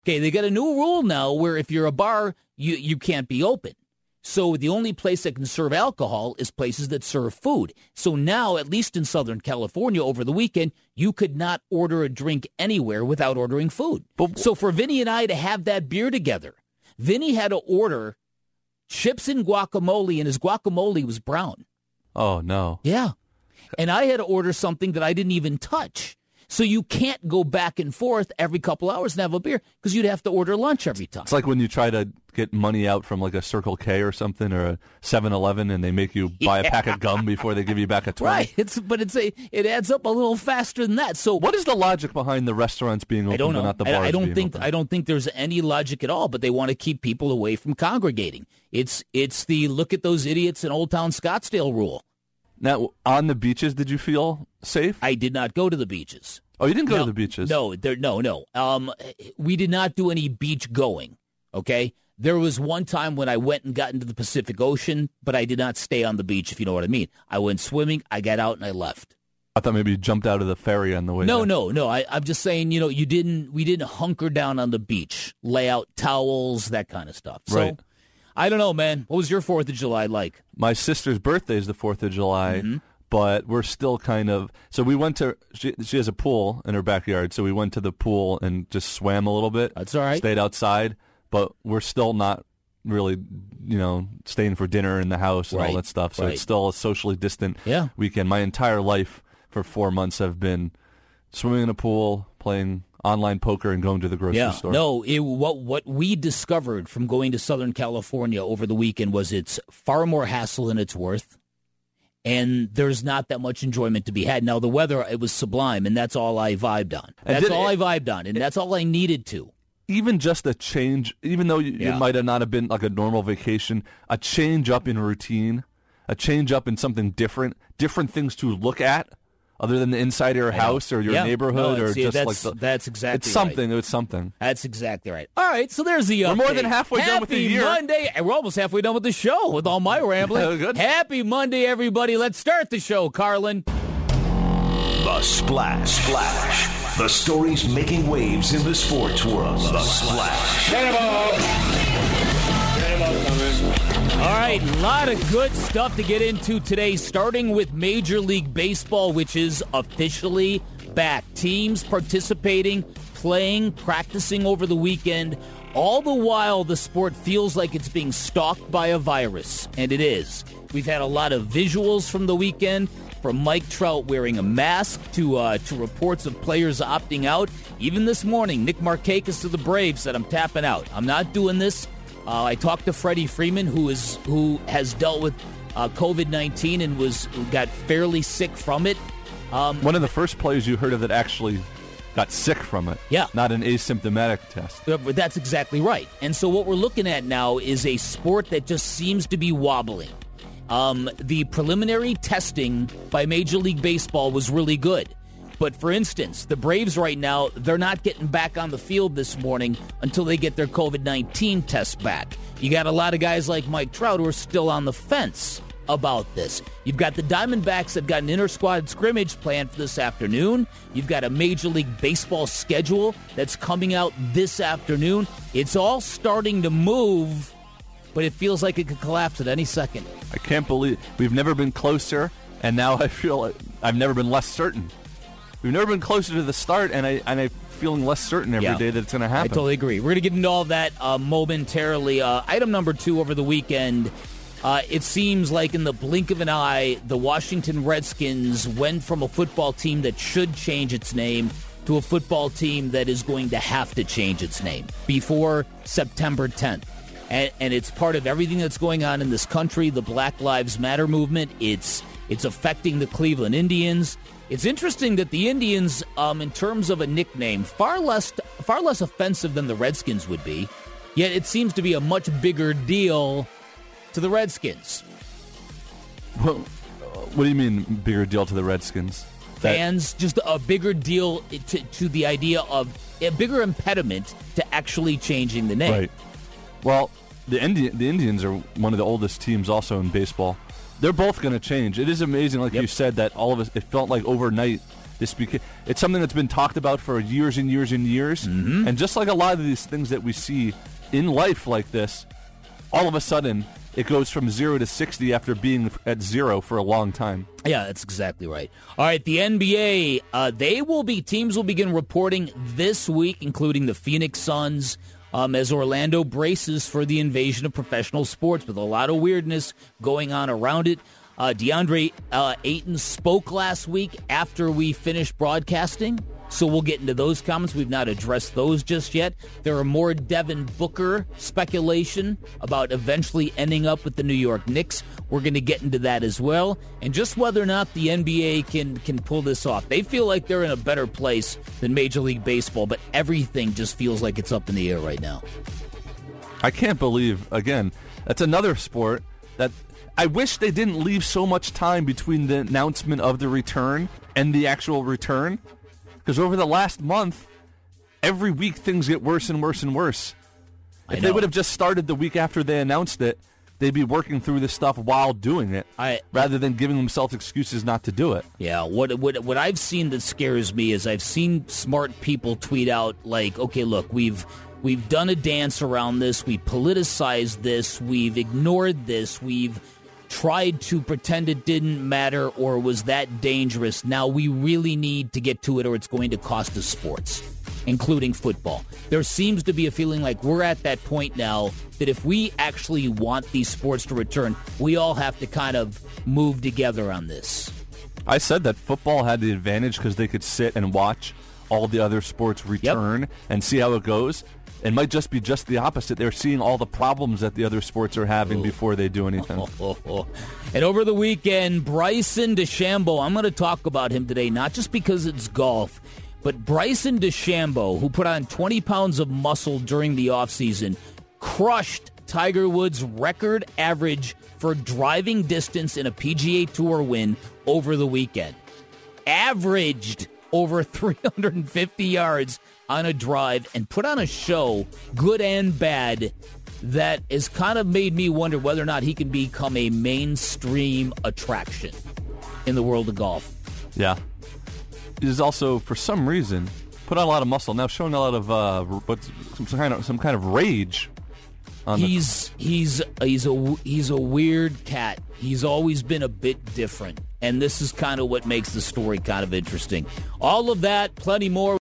Okay, they got a new rule now where if you're a bar, you can't be open. So the only place that can serve alcohol is places that serve food. So now, at least in Southern California over the weekend, you could not order a drink anywhere without ordering food. So for Vinny and I to have that beer together, Vinny had to order chips and guacamole, and his guacamole was brown. Oh, no. Yeah. And I had to order something that I didn't even touch. So you can't go back and forth every couple hours and have a beer because you'd have to order lunch every time. It's like when you try to get money out from like a Circle K or something or a 7-Eleven and they make you buy a pack of gum before they give you back a 20. Right. It adds up a little faster than that. So what is the logic behind the restaurants being open but not the bars being open? I don't think there's any logic at all, but they want to keep people away from congregating. It's the look at those idiots in Old Town Scottsdale rule. Now, on the beaches, did you feel safe? I did not go to the beaches. Oh, you didn't go to the beaches? No. We did not do any beach going, okay? There was one time when I went and got into the Pacific Ocean, but I did not stay on the beach, if you know what I mean. I went swimming, I got out, and I left. I thought maybe you jumped out of the ferry on the way No. I'm just saying, we didn't hunker down on the beach, lay out towels, that kind of stuff. So, right. I don't know, man. What was your 4th of July like? My sister's birthday is the 4th of July, but we're still kind of... So we went to... She has a pool in her backyard, so we went to the pool and just swam a little bit. That's all right. Stayed outside, but we're still not really, staying for dinner in the house and all that stuff. So it's still a socially distant weekend. My entire life for 4 months have been swimming in a pool, playing online poker, and going to the grocery store. No, what we discovered from going to Southern California over the weekend was it's far more hassle than it's worth, and there's not that much enjoyment to be had. Now, the weather, it was sublime, and that's all I vibed on. And that's all I needed to. Even just a change, even though it might have not have been like a normal vacation, a change up in routine, a change up in something different things to look at, other than the inside of your house or your neighborhood that's exactly it's something. right. It's something. That's exactly right. All right, so there's the update. We're more than halfway done with the year. Happy Monday. We're almost halfway done with the show with all my rambling. Good. Happy Monday, everybody. Let's start the show, Carlin. The Splash. The stories making waves in the sports world. The Splash. All right, a lot of good stuff to get into today, starting with Major League Baseball, which is officially back. Teams participating, playing, practicing over the weekend. All the while, the sport feels like it's being stalked by a virus, and it is. We've had a lot of visuals from the weekend, from Mike Trout wearing a mask to reports of players opting out. Even this morning, Nick Markakis of the Braves said, "I'm tapping out. I'm not doing this." I talked to Freddie Freeman, who has dealt with COVID-19 and got fairly sick from it. One of the first players you heard of that actually got sick from it. Yeah. Not an asymptomatic test. That's exactly right. And so what we're looking at now is a sport that just seems to be wobbling. The preliminary testing by Major League Baseball was really good. But, for instance, the Braves right now, they're not getting back on the field this morning until they get their COVID-19 test back. You got a lot of guys like Mike Trout who are still on the fence about this. You've got the Diamondbacks that got an inter-squad scrimmage planned for this afternoon. You've got a Major League Baseball schedule that's coming out this afternoon. It's all starting to move, but it feels like it could collapse at any second. I can't believe we've never been closer, and now I feel like I've never been less certain. We've never been closer to the start, and I'm feeling less certain every day that it's going to happen. I totally agree. We're going to get into all that momentarily. Item number 2 over the weekend, it seems like in the blink of an eye, the Washington Redskins went from a football team that should change its name to a football team that is going to have to change its name before September 10th. And it's part of everything that's going on in this country, the Black Lives Matter movement. It's affecting the Cleveland Indians. It's interesting that the Indians, in terms of a nickname, far less offensive than the Redskins would be, yet it seems to be a much bigger deal to the Redskins. Well, what do you mean bigger deal to the Redskins? Fans, just a bigger deal to the idea of a bigger impediment to actually changing the name. Right. Well, the Indians are one of the oldest teams also in baseball. They're both going to change. It is amazing, like you said, that all of us, it felt like overnight It's something that's been talked about for years and years and years. Mm-hmm. And just like a lot of these things that we see in life like this, all of a sudden it goes from 0 to 60 after being at 0 for a long time. Yeah, that's exactly right. All right, the NBA, teams will begin reporting this week, including the Phoenix Suns, as Orlando braces for the invasion of professional sports with a lot of weirdness going on around it. DeAndre Ayton spoke last week after we finished broadcasting, so we'll get into those comments. We've not addressed those just yet. There are more Devin Booker speculation about eventually ending up with the New York Knicks. We're going to get into that as well, and just whether or not the NBA can pull this off. They feel like they're in a better place than Major League Baseball, but everything just feels like it's up in the air right now. I can't believe, again, that's another sport that I wish they didn't leave so much time between the announcement of the return and the actual return. Because over the last month, every week things get worse and worse and worse. If they would have just started the week after they announced it, they'd be working through this stuff while doing it, rather than giving themselves excuses not to do it. Yeah, what I've seen that scares me is I've seen smart people tweet out like, okay, look, we've done a dance around this, we politicized this, we've ignored this, we've tried to pretend it didn't matter or was that dangerous. Now we really need to get to it or it's going to cost us sports, including football. There seems to be a feeling like we're at that point now that if we actually want these sports to return, we all have to kind of move together on this. I said that football had the advantage because they could sit and watch all the other sports return and see how it goes. It might just be just the opposite. They're seeing all the problems that the other sports are having before they do anything. And over the weekend, Bryson DeChambeau, I'm going to talk about him today, not just because it's golf, but Bryson DeChambeau, who put on 20 pounds of muscle during the offseason, crushed Tiger Woods' record average for driving distance in a PGA Tour win over the weekend. Averaged over 350 yards on a drive and put on a show, good and bad, that has kind of made me wonder whether or not he can become a mainstream attraction in the world of golf. Yeah. He's also, for some reason, put on a lot of muscle. Now showing a lot of some kind of rage. He's a weird cat. He's always been a bit different, and this is kind of what makes the story kind of interesting. All of that, plenty more.